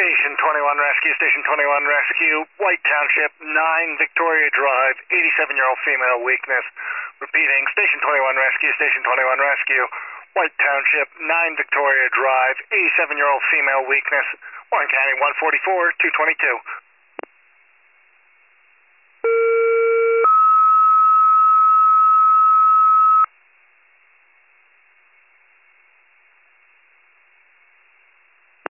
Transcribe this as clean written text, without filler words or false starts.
Station 21 Rescue, Station 21 Rescue, White Township, 9 Victoria Drive, 87-year-old female weakness. Repeating, Station 21 Rescue, Station 21 Rescue, White Township, 9 Victoria Drive, 87-year-old female weakness. Warren County 144, 222.